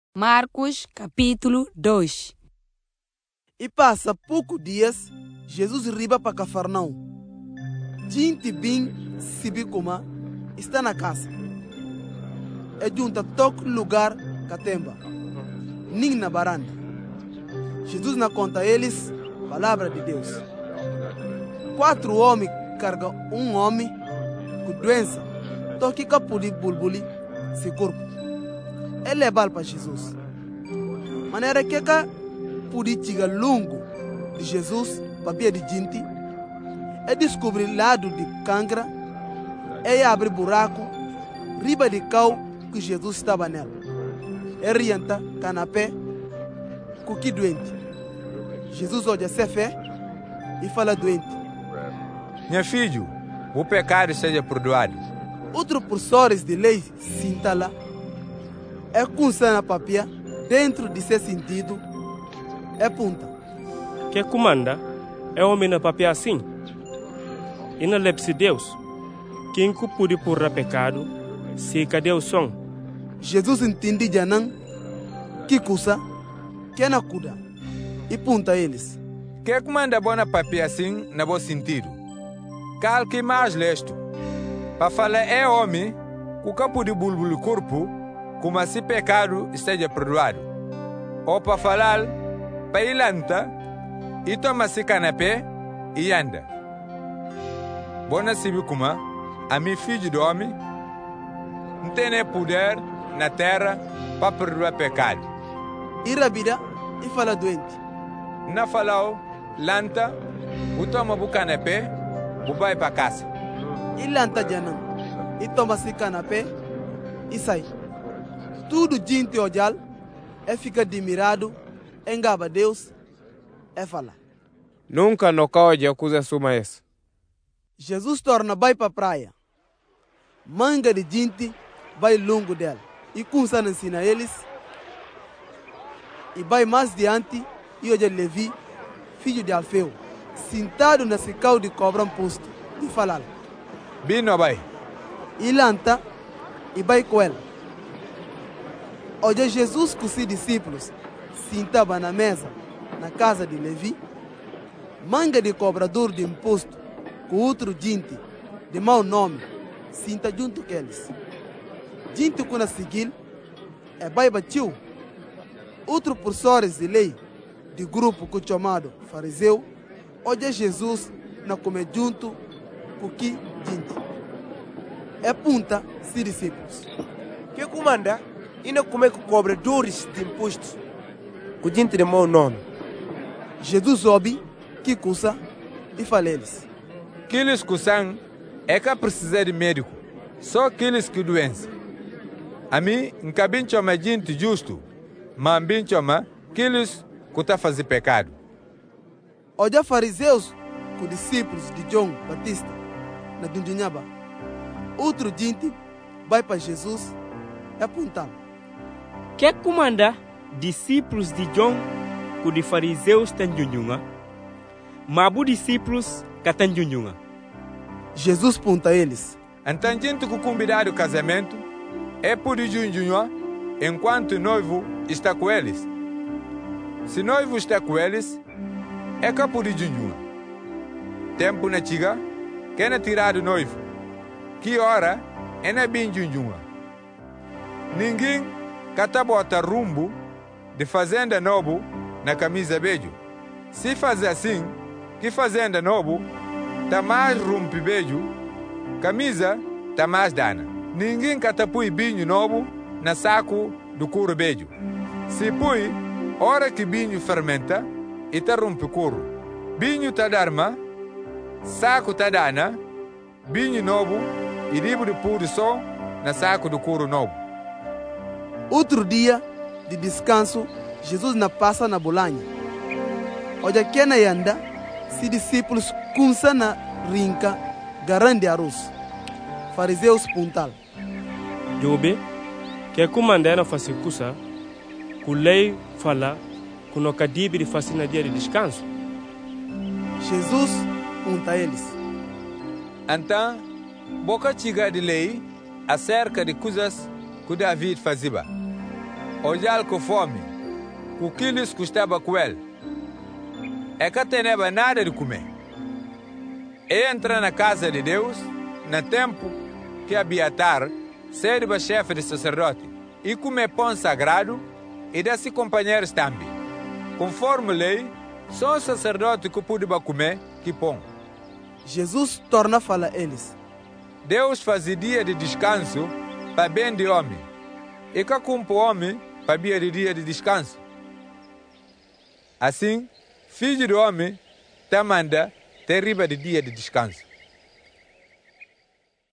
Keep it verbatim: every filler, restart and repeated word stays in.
Marcos, capítulo dois. E passa poucos dias, Jesus riba para Cafarnaum. Gente bem sibi como está na casa. É junta toque lugar catemba. Nem na baranda. Jesus na conta eles, palavra de Deus. Quatro homens carregam um homem com doença. Toque capuli bulbuli se corpo. Ele é bal para Jesus. Maneira que cá política longo de Jesus, papia de gente, é descobrir lado de cancra, é abrir buraco, riba de cal que Jesus estava nela. É rienta, canapé, com que doente. Jesus olha se fé e fala doente. Meu filho, o pecado seja perdoado. Outro professores de lei se instala. É com na papia, dentro de seu sentido, é punta. Que comanda é homem na papia assim. E na lepse Deus, quem que pode pôr pecado, se cadê o som? Jesus entende janang, que coisa, que na cuda, e punta eles. Que comanda bona papia assim, na bom sentido. Cal que mais lesto. Para falar é homem, o campo de bulbul corpo, como se pecado esteja perdoado. Ou para falar, para ir lanta, e toma-se canapé e anda. Bona sibi como, a mi filho do homem, não tem poder na terra para perdoar pecado. E rabida e fala doente. Na falau, lanta, o toma o canapé, o vai para casa. E lanta janam, e toma-se canapé e sai. Tudo gente ojal é fica admirado, engaba Deus, é falar. Nunca no cao de acusa suma isso. Jesus torna vai para a praia. Manga de gente vai longo dela. E começa a ensinar eles. E vai mais diante e hoje Levi, filho de Alfeu, sentado nesse cal de cobra posto e falar. Bino vai. E lanta e vai com ela. Hoje Jesus com seus discípulos sentava na mesa, na casa de Levi, manga de cobrador de imposto, com outro gente de mau nome, senta junto com eles. Gente que na seguir é baiba tio, outro professores de lei, de grupo que chamado fariseu, hoje Jesus na come junto com que gente. É punta seus discípulos. Que comanda? E não como é que cobradores de impostos com gente de mau nome. Jesus ouve que coisa e fala eles. Aqueles que são é que precisa de médico. Só aqueles que doença. A mim, nunca bem chama gente justo, mas bem chama aqueles que está fazendo pecado. Olha fariseus com discípulos de João Batista na Dundunhaba. Outro gente vai para Jesus e apontá-lo. Que comanda discípulos de João que de fariseus tan junjunga, mabu discípulos que tan junjunga. Jesus aponta eles. Então gente que convidado ao casamento é por junjunga enquanto o noivo está com eles. Se o noivo está com eles, é que por junjunga. Tempo na chiga, que é tirar o noivo. Que hora é na bem junjunga. Ninguém Cata bota rumbo de fazenda novo na camisa beijo. Se fazer assim, que fazenda novo tá mais rumpe beijo, camisa tá mais dana. Ninguém cata pui binho novo na saco do couro beijo. Se pui, hora que binho fermenta e tá rumpe couro. Binho tá darma, saco tá dana, binho novo e livro de puro só na saco do couro novo. Outro dia de descanso, Jesus na passa na Bolândia. Hoje aqui na Yanda, se discípulos começam na rinca, garante arroz. Fariseus puntal. Jobe, que comanda na fase cusa, que lei fala, que no cadibe de fase na dia de descanso. Jesus punta eles. Então, boca chiga de lei acerca de coisas que David fazia. ojal com fome, o quilos custava com ele. É que teneba nada de comer. E entra na casa de Deus, no tempo que Abiatar, serva chefe de sacerdote, e come pão sagrado, e desse companheiros também. Conforme lei, só o sacerdote que pode comer que pão. Jesus torna a falar a eles. Deus faz dia de descanso para bem de homem, e que cumpre o homem para bem de dia de descanso. Assim, filho do homem te manda ter riba de dia de descanso.